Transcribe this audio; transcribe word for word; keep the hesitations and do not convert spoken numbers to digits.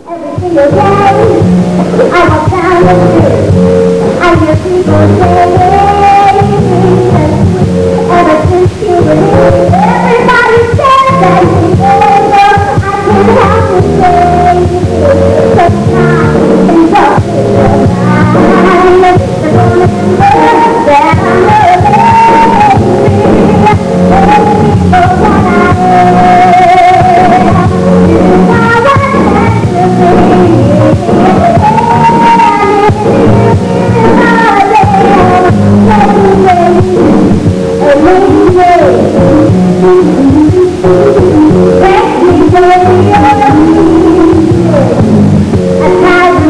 Every single day, I walk down the street. I hear people saying, ever since you were here, everybody says that